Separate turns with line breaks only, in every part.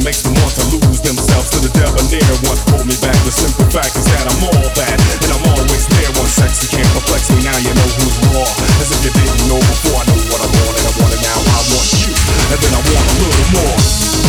makes them want to lose themselves to the debonair one. Hold me back, the simple fact is that I'm all that, and I'm always there. One sex you can't perplex me, now you know who's raw. As if you didn't know before. I know what I want and I want it now. I want you, and then I want a little more.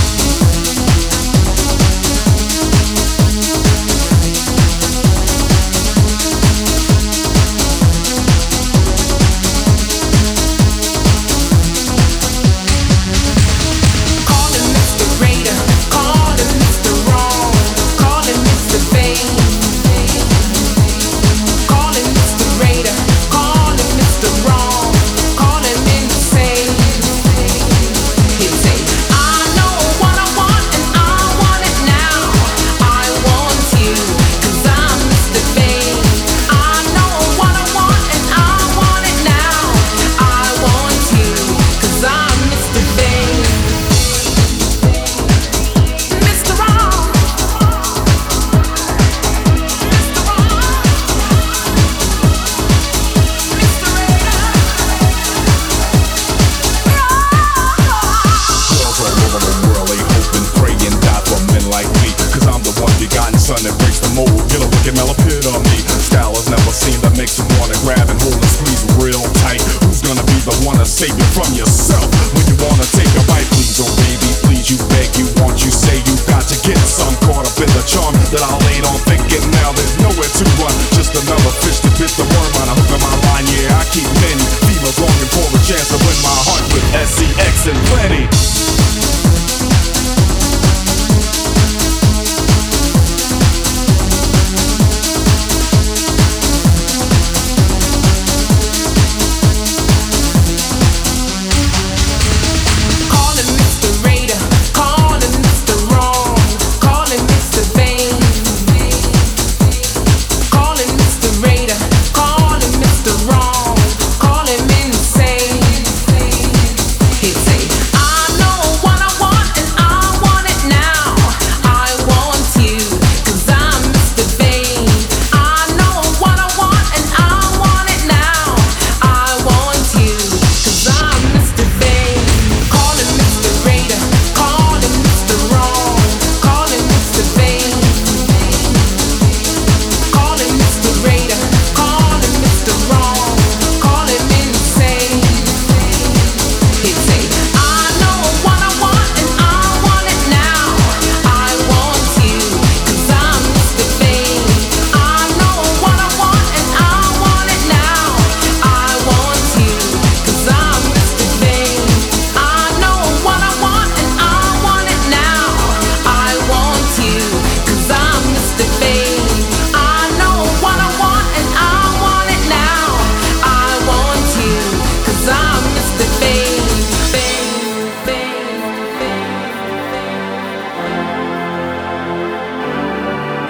Son that breaks the mold, get a wicked melopit on me. Style is never seen that makes you wanna grab and hold and squeeze real tight. Who's gonna be the one to save you from yourself?